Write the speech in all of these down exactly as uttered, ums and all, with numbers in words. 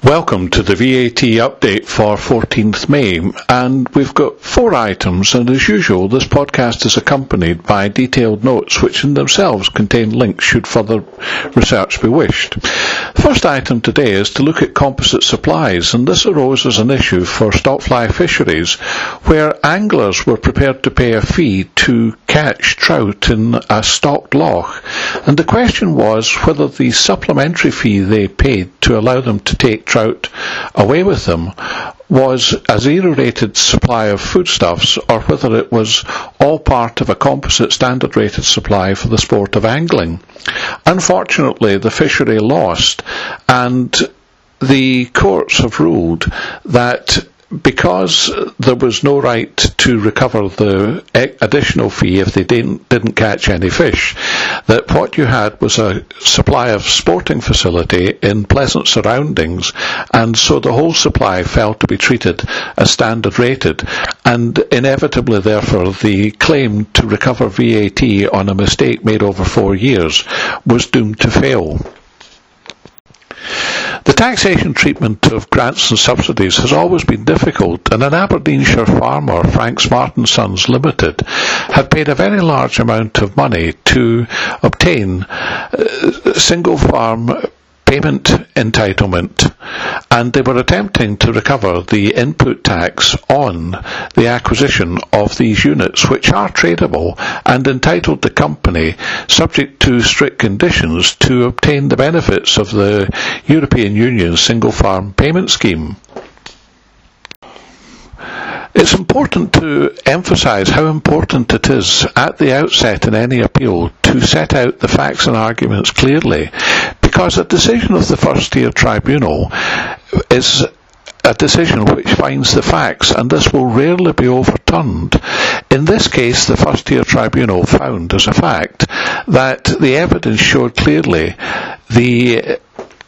Welcome to the V A T update for fourteenth May, and we've got four items, and as usual this podcast is accompanied by detailed notes which in themselves contain links should further research be wished. The first item today is to look at composite supplies, and this arose as an issue for stockfly fisheries where anglers were prepared to pay a fee to catch trout in a stocked loch, and the question was whether the supplementary fee they paid to allow them to take trout away with them was a zero-rated supply of foodstuffs, or whether it was all part of a composite standard-rated supply for the sport of angling. Unfortunately, the fishery lost, and the courts have ruled that because there was no right to recover the additional fee if they didn't, didn't catch any fish, that what you had was a supply of sporting facility in pleasant surroundings, and so the whole supply fell to be treated as standard rated, and inevitably therefore the claim to recover V A T on a mistake made over four years was doomed to fail. The taxation treatment of grants and subsidies has always been difficult, and an Aberdeenshire farmer, Frank Smart and Sons Limited, had paid a very large amount of money to obtain uh, single farm payment entitlement, and they were attempting to recover the input tax on the acquisition of these units, which are tradable, and entitled the company, subject to strict conditions, to obtain the benefits of the European Union's single farm payment scheme. It's important to emphasise how important it is at the outset in any appeal to set out the facts and arguments clearly, because a decision of the First Tier Tribunal is a decision which finds the facts, and this will rarely be overturned. In this case, the First Tier Tribunal found as a fact that the evidence showed clearly the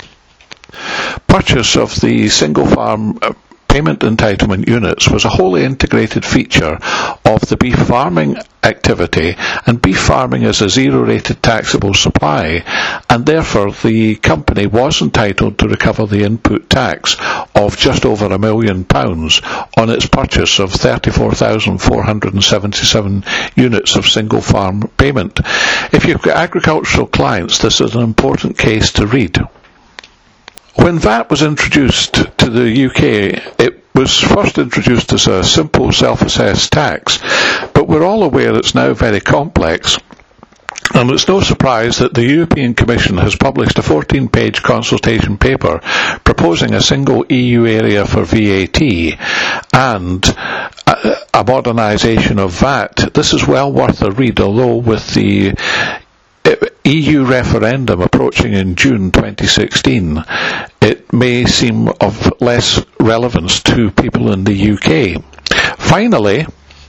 purchase of the single farm payment entitlement units was a wholly integrated feature of the beef farming activity, and beef farming is a zero-rated taxable supply, and therefore the company was entitled to recover the input tax of just over a million pounds on its purchase of thirty-four thousand four hundred seventy-seven units of single farm payment. If you've got agricultural clients, this is an important case to read. When V A T was introduced to the U K, it was first introduced as a simple self-assessed tax, but we're all aware it's now very complex, and it's no surprise that the European Commission has published a fourteen-page consultation paper proposing a single E U area for V A T and a, a modernisation of V A T. This is well worth a read, although with the E U referendum approaching in June twenty sixteen, it may seem of less relevance to people in the U K. Finally,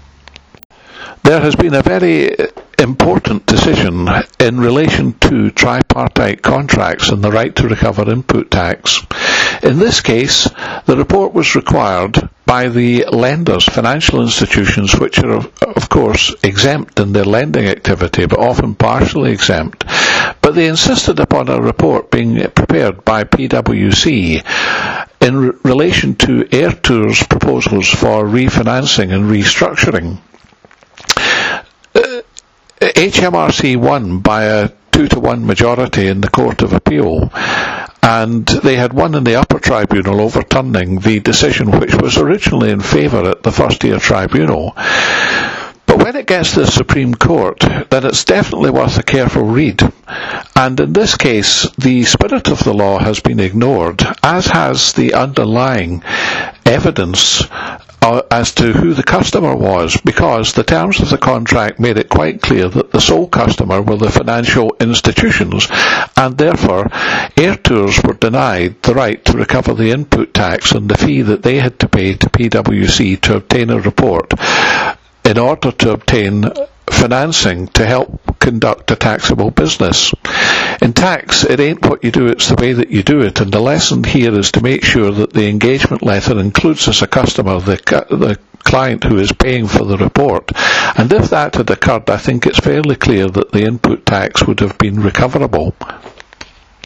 there has been a very important decision in relation to tripartite contracts and the right to recover input tax. In this case, the report was required by the lenders, financial institutions, which are of course exempt in their lending activity, but often partially exempt. But they insisted upon a report being prepared by P W C in re- relation to Air Tour's proposals for refinancing and restructuring. Uh, H M R C won by a two to one majority in the Court of Appeal, and they had won in the upper tribunal, overturning the decision which was originally in favour at the First Tier Tribunal. But when it gets to the Supreme Court, then it's definitely worth a careful read. And in this case, the spirit of the law has been ignored, as has the underlying evidence uh, as to who the customer was, because the terms of the contract made it quite clear that the sole customer were the financial institutions, and therefore Air Tours were denied the right to recover the input tax and the fee that they had to pay to P W C to obtain a report in order to obtain financing to help conduct a taxable business. In tax, it ain't what you do, it's the way that you do it, and the lesson here is to make sure that the engagement letter includes as a customer the, the client who is paying for the report. And if that had occurred, I think it's fairly clear that the input tax would have been recoverable.